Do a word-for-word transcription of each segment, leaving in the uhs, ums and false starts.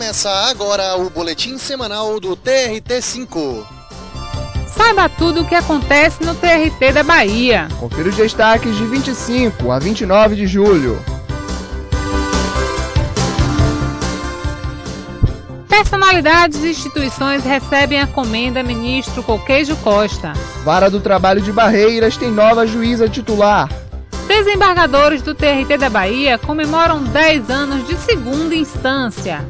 Começa agora o boletim semanal do T R T cinco. Saiba tudo o que acontece no T R T da Bahia. Confira os destaques de vinte e cinco a vinte e nove de julho. Personalidades e instituições recebem a comenda ministro Coqueijo Costa. Vara do Trabalho de Barreiras tem nova juíza titular. Desembargadores do T R T da Bahia comemoram dez anos de segunda instância.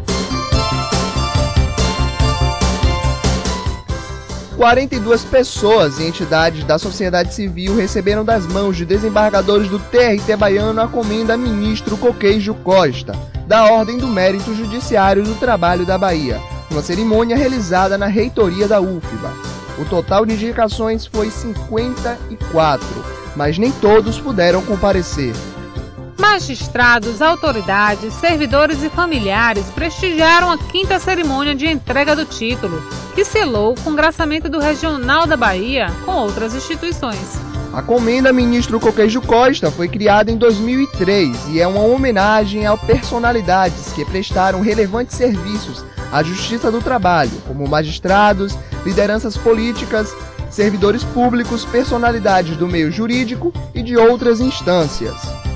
quarenta e duas pessoas e entidades da sociedade civil receberam das mãos de desembargadores do T R T baiano a comenda ministro Coqueijo Costa, da Ordem do Mérito Judiciário do Trabalho da Bahia, uma cerimônia realizada na reitoria da U F B A. O total de indicações foi cinquenta e quatro, mas nem todos puderam comparecer. Magistrados, autoridades, servidores e familiares prestigiaram a quinta cerimônia de entrega do título, que selou o congraçamento do Regional da Bahia com outras instituições. A comenda ministro Coqueijo Costa foi criada em dois mil e três e é uma homenagem a personalidades que prestaram relevantes serviços à Justiça do Trabalho, como magistrados, lideranças políticas, servidores públicos, personalidades do meio jurídico e de outras instâncias.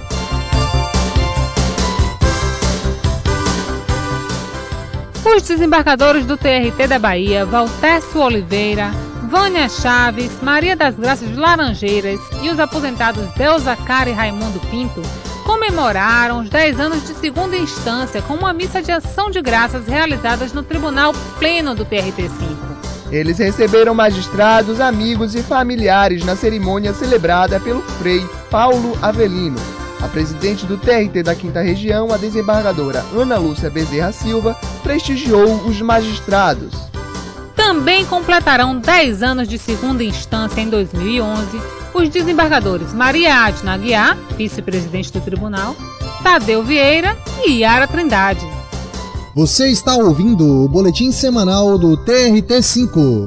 Os desembargadores do T R T da Bahia, Valtércio Oliveira, Vânia Chaves, Maria das Graças de Laranjeiras e os aposentados Delza Cara e Raimundo Pinto comemoraram os dez anos de segunda instância com uma missa de ação de graças realizadas no Tribunal Pleno do T R T cinco. Eles receberam magistrados, amigos e familiares na cerimônia celebrada pelo Frei Paulo Avelino. A presidente do T R T da quinta Região, a desembargadora Ana Lúcia Bezerra Silva, prestigiou os magistrados. Também completarão dez anos de segunda instância em dois mil e onze os desembargadores Maria Adna Aguiar, vice-presidente do tribunal, Tadeu Vieira e Yara Trindade. Você está ouvindo o boletim semanal do T R T cinco.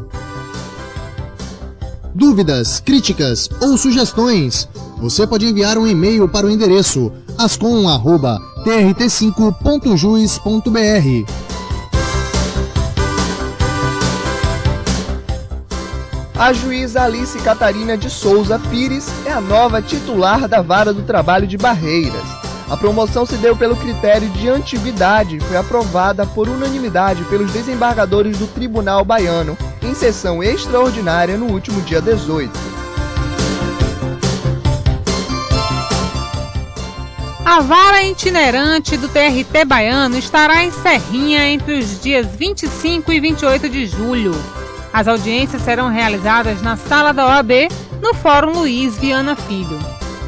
Dúvidas, críticas ou sugestões? Você pode enviar um e-mail para o endereço ascom arroba t r t cinco ponto juiz ponto b r. A juíza Alice Catarina de Souza Pires é a nova titular da Vara do Trabalho de Barreiras. A promoção se deu pelo critério de antiguidade e foi aprovada por unanimidade pelos desembargadores do Tribunal Baiano, em sessão extraordinária no último dia dezoito. A vara itinerante do T R T baiano estará em Serrinha entre os dias vinte e cinco e vinte e oito de julho. As audiências serão realizadas na sala da O A B, no Fórum Luiz Viana Filho.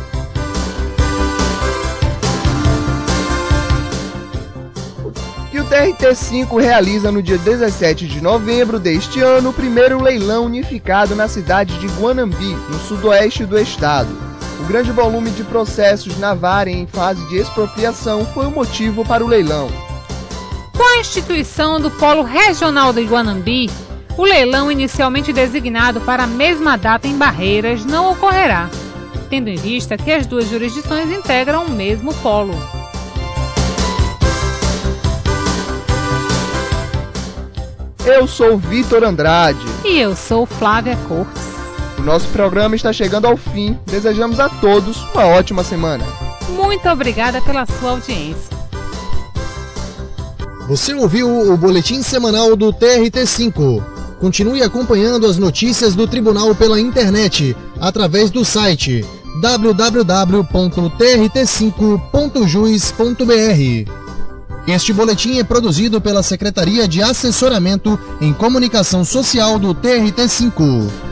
E o T R T cinco realiza no dia dezessete de novembro deste ano o primeiro leilão unificado na cidade de Guanambi, no sudoeste do estado. O grande volume de processos na vara em fase de expropriação foi o motivo para o leilão. Com a instituição do Polo Regional de Guanambi, o leilão inicialmente designado para a mesma data em Barreiras não ocorrerá, tendo em vista que as duas jurisdições integram o mesmo polo. Eu sou Vitor Andrade. E eu sou Flávia Cortes. O nosso programa está chegando ao fim. Desejamos a todos uma ótima semana. Muito obrigada pela sua audiência. Você ouviu o boletim semanal do T R T cinco. Continue acompanhando as notícias do tribunal pela internet, através do site w w w ponto t r t cinco ponto juiz ponto b r. Este boletim é produzido pela Secretaria de Assessoramento em Comunicação Social do T R T cinco.